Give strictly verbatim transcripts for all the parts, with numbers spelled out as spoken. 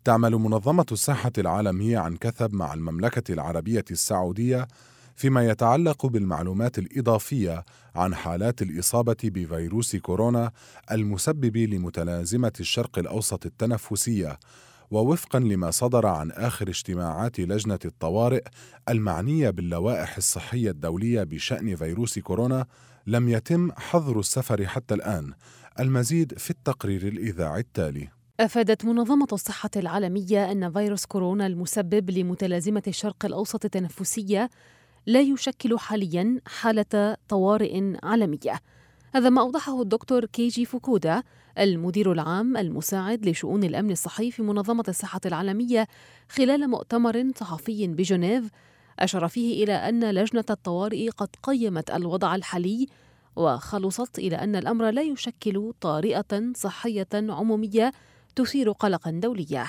تعمل منظمة الصحة العالمية عن كثب مع المملكة العربية السعودية فيما يتعلق بالمعلومات الإضافية عن حالات الإصابة بفيروس كورونا المسبب لمتلازمة الشرق الأوسط التنفسية، ووفقاً لما صدر عن آخر اجتماعات لجنة الطوارئ المعنية باللوائح الصحية الدولية بشأن فيروس كورونا، لم يتم حظر السفر حتى الآن. المزيد في التقرير الإذاعي التالي. أفادت منظمة الصحة العالمية أن فيروس كورونا المسبب لمتلازمة الشرق الأوسط التنفسية لا يشكل حالياً حالة طوارئ عالمية. هذا ما أوضحه الدكتور كيجي فوكودا، المدير العام المساعد لشؤون الأمن الصحي في منظمة الصحة العالمية، خلال مؤتمر صحفي بجنيف، أشار فيه إلى أن لجنة الطوارئ قد قيمت الوضع الحالي وخلصت إلى أن الأمر لا يشكل طارئة صحية عمومية تثير قلقاً دوليا.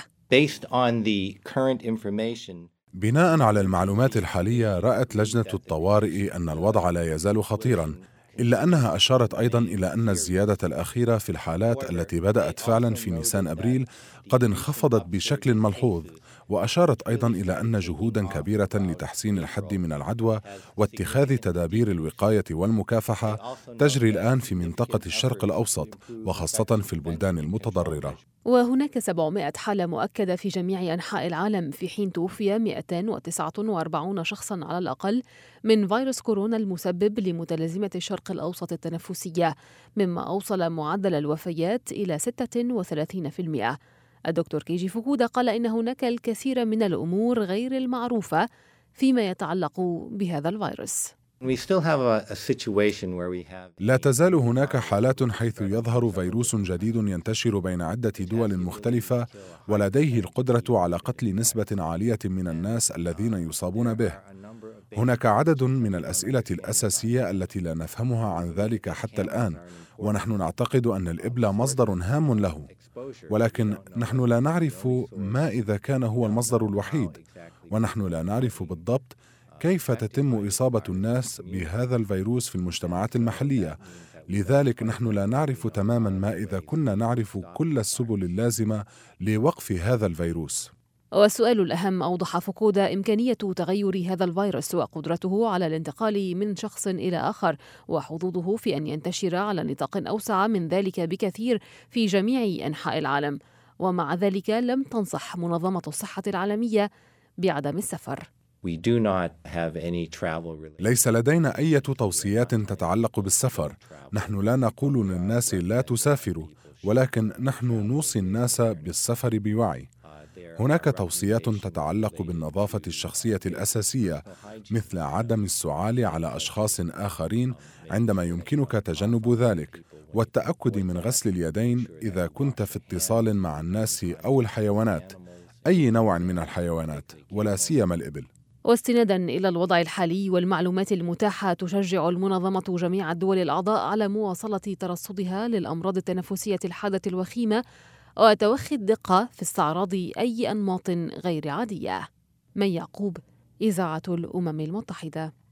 بناء على المعلومات الحالية، رأت لجنة الطوارئ أن الوضع لا يزال خطيراً، إلا أنها أشارت أيضاً إلى أن الزيادة الأخيرة في الحالات التي بدأت فعلاً في نيسان أبريل قد انخفضت بشكل ملحوظ، وأشارت أيضاً إلى أن جهوداً كبيرة لتحسين الحد من العدوى واتخاذ تدابير الوقاية والمكافحة تجري الآن في منطقة الشرق الأوسط، وخاصة في البلدان المتضررة. وهناك سبعمائة حالة مؤكدة في جميع أنحاء العالم، في حين توفي مئتين وتسعة وأربعين شخصاً على الأقل من فيروس كورونا المسبب لمتلازمة الشرق الأوسط التنفسية، مما أوصل معدل الوفيات إلى ستة وثلاثين بالمئة. الدكتور كيجي فوكودا قال إن هناك الكثير من الأمور غير المعروفة فيما يتعلق بهذا الفيروس. لا تزال هناك حالات حيث يظهر فيروس جديد ينتشر بين عدة دول مختلفة ولديه القدرة على قتل نسبة عالية من الناس الذين يصابون به. هناك عدد من الأسئلة الأساسية التي لا نفهمها عن ذلك حتى الآن، ونحن نعتقد أن الإبلة مصدر هام له، ولكن نحن لا نعرف ما إذا كان هو المصدر الوحيد، ونحن لا نعرف بالضبط كيف تتم إصابة الناس بهذا الفيروس في المجتمعات المحلية. لذلك نحن لا نعرف تماما ما إذا كنا نعرف كل السبل اللازمة لوقف هذا الفيروس. والسؤال الأهم، أوضح فوكودا، إمكانية تغير هذا الفيروس وقدرته على الانتقال من شخص إلى آخر، وحظوظه في أن ينتشر على نطاق أوسع من ذلك بكثير في جميع أنحاء العالم. ومع ذلك لم تنصح منظمة الصحة العالمية بعدم السفر. ليس لدينا أي توصيات تتعلق بالسفر. نحن لا نقول للناس لا تسافروا، ولكن نحن نوصي الناس بالسفر بوعي. هناك توصيات تتعلق بالنظافة الشخصية الأساسية، مثل عدم السعال على أشخاص آخرين عندما يمكنك تجنب ذلك، والتأكد من غسل اليدين إذا كنت في اتصال مع الناس أو الحيوانات، أي نوع من الحيوانات، ولا سيما الإبل. واستنادا إلى الوضع الحالي والمعلومات المتاحة، تشجع المنظمة جميع الدول الأعضاء على مواصلة ترصدها للأمراض التنفسية الحادة الوخيمة وتوخي الدقة في استعراض أي أنماط غير عادية. مي يعقوب، إذاعة الأمم المتحدة.